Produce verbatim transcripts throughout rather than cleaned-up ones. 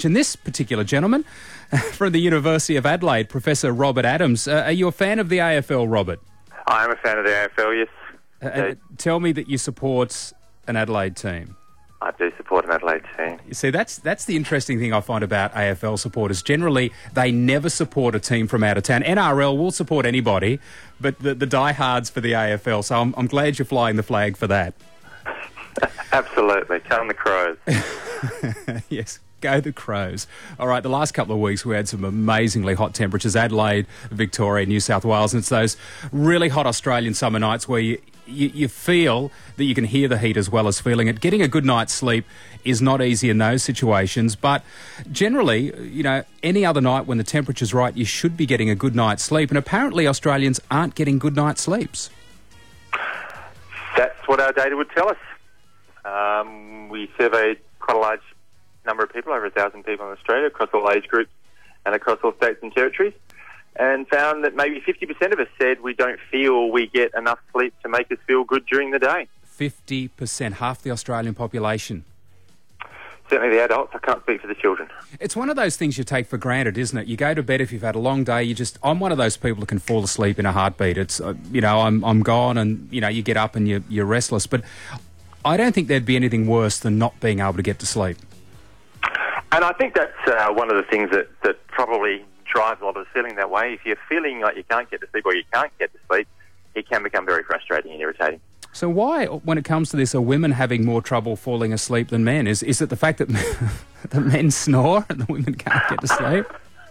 And this particular gentleman from the University of Adelaide, Professor Robert Adams. Uh, are you a fan of the A F L, Robert? I am a fan of the A F L, yes. Uh, uh, tell me that you support an Adelaide team. I do support an Adelaide team. You see, that's that's the interesting thing I find about A F L supporters. Generally, they never support a team from out of town. N R L will support anybody, but the, the diehards for the A F L. So I'm, I'm glad you're flying the flag for that. Absolutely. Come the Crows. Yes. Go the Crows. All right, the last couple of weeks we had some amazingly hot temperatures. Adelaide, Victoria, New South Wales, and it's those really hot Australian summer nights where you, you, you feel that you can hear the heat as well as feeling it. Getting a good night's sleep is not easy in those situations, but generally, you know, any other night when the temperature's right, you should be getting a good night's sleep, and apparently Australians aren't getting good night's sleeps. That's what our data would tell us. Um, we surveyed quite a large number of people, over a thousand people in Australia, across all age groups and across all states and territories, and found that maybe fifty percent of us said we don't feel we get enough sleep to make us feel good during the day. fifty percent, half the Australian population. Certainly the adults. I can't speak for the children. It's one of those things you take for granted, isn't it? You go to bed if you've had a long day. You just, I'm one of those people that can fall asleep in a heartbeat. It's, uh, you know, I'm I'm gone, and you know, you get up and you're, you're restless. But I don't think there'd be anything worse than not being able to get to sleep. And I think that's uh, one of the things that, that probably drives a lot of us feeling that way. If you're feeling like you can't get to sleep or you can't get to sleep, it can become very frustrating and irritating. So why, when it comes to this, are women having more trouble falling asleep than men? Is is it the fact that the men snore and the women can't get to sleep?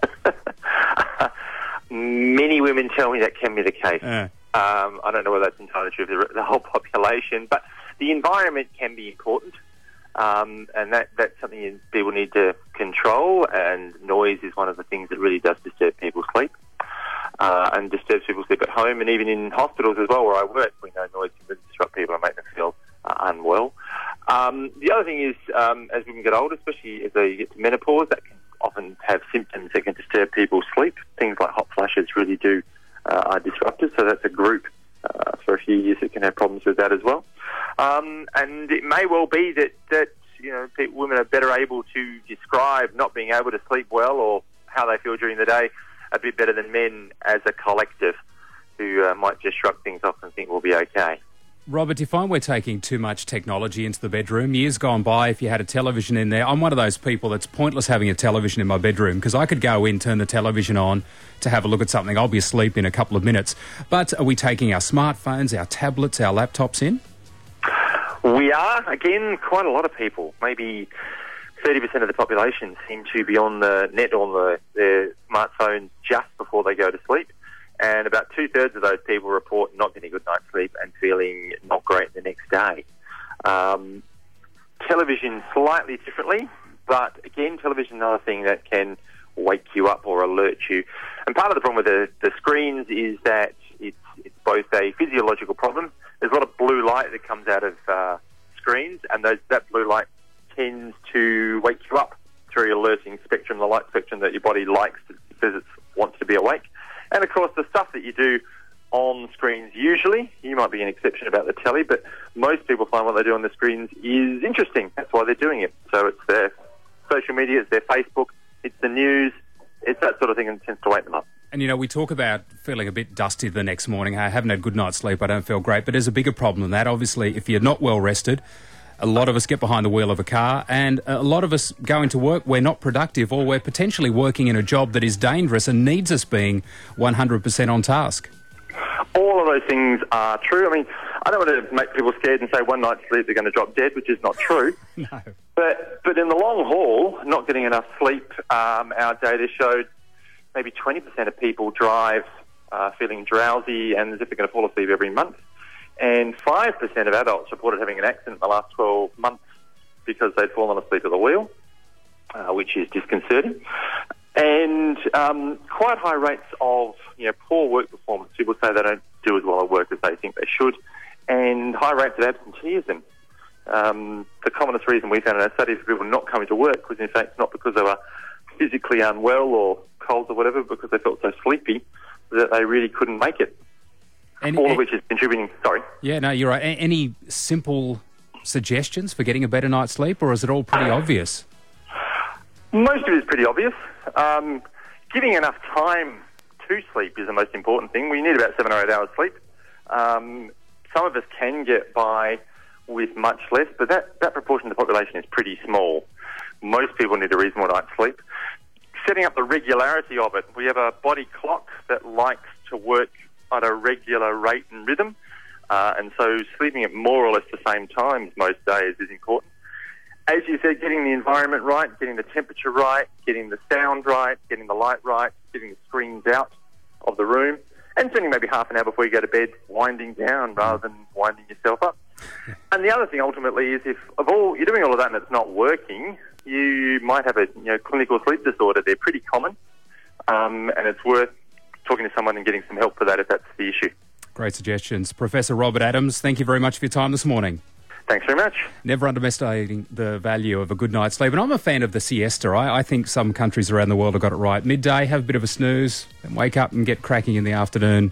Many women tell me that can be the case. Uh. Um, I don't know whether that's entirely true for the, the whole population, but the environment can be important. Um, and that, that's something people need to control, and noise is one of the things that really does disturb people's sleep uh, and disturbs people's sleep at home, and even in hospitals as well where I work. We know noise can really disrupt people and make them feel uh, unwell. Um, the other thing is, um, as women get older, especially as they get to menopause, that can often have symptoms that can disturb people's sleep. Things like hot flushes really do uh, are disruptive, so that's a group uh, for a few years that can have problems with that as well. Um, and it may well be that, that you know, people, women are better able to describe not being able to sleep well or how they feel during the day a bit better than men as a collective who uh, might just shrug things off and think we'll be okay. Robert, do you find we're taking too much technology into the bedroom? Years gone by, if you had a television in there, I'm one of those people that's pointless having a television in my bedroom because I could go in, turn the television on to have a look at something. I'll be asleep in a couple of minutes. But are we taking our smartphones, our tablets, our laptops in? We are. Again, quite a lot of people. Maybe thirty percent of the population seem to be on the net or on the, their smartphones just before they go to sleep. And about two-thirds of those people report not getting a good night's sleep and feeling not great the next day. Um, television slightly differently, but again, television is another thing that can wake you up or alert you. And part of the problem with the, the screens is that it's, it's both a physiological problem. There's a lot of blue light that comes out of uh, screens, and those, that blue light tends to wake you up through the alerting spectrum, the light spectrum that your body likes because it wants to be awake. And, of course, the stuff that you do on screens usually, you might be an exception about the telly, but most people find what they do on the screens is interesting. That's why they're doing it. So it's their social media, it's their Facebook, it's the news, it's that sort of thing, and it tends to wake them up. And, you know, we talk about feeling a bit dusty the next morning. I haven't had a good night's sleep, I don't feel great. But there's a bigger problem than that. Obviously, if you're not well rested, a lot of us get behind the wheel of a car, and a lot of us go into work, we're not productive, or we're potentially working in a job that is dangerous and needs us being one hundred percent on task. All of those things are true. I mean, I don't want to make people scared and say one night's sleep they're going to drop dead, which is not true. No. But but in the long haul, not getting enough sleep, um, our data showed maybe twenty percent of people drive uh, feeling drowsy and as if they're going to fall asleep every month. And five percent of adults reported having an accident in the last twelve months because they'd fallen asleep at the wheel, uh, which is disconcerting. And um, quite high rates of you know poor work performance. People say they don't do as well at work as they think they should. And high rates of absenteeism. Um, the commonest reason we found in our study for people not coming to work was in fact not because they were physically unwell or colds or whatever, but because they felt so sleepy that they really couldn't make it. And, All of which is contributing, sorry. Yeah, no, you're right. A- any simple suggestions for getting a better night's sleep, or is it all pretty obvious? Most of it is pretty obvious. Um, giving enough time to sleep is the most important thing. We need about seven or eight hours sleep. Um, some of us can get by with much less, but that, that proportion of the population is pretty small. Most people need a reasonable night's sleep. Setting up the regularity of it. We have a body clock that likes to work at a regular rate and rhythm, uh, and so sleeping at more or less the same times most days is important. As you said, getting the environment right, getting the temperature right, getting the sound right, getting the light right, getting the screens out of the room, and spending maybe half an hour before you go to bed winding down rather than winding yourself up. And the other thing ultimately is if of all you're doing all of that and it's not working, you might have a you know clinical sleep disorder. They're pretty common, um, and it's worth talking to someone and getting some help for that if that's the issue. Great suggestions. Professor Robert Adams, thank you very much for your time this morning. Thanks very much. Never underestimating the value of a good night's sleep. And I'm a fan of the siesta. I, I think some countries around the world have got it right. Midday, have a bit of a snooze, then wake up and get cracking in the afternoon.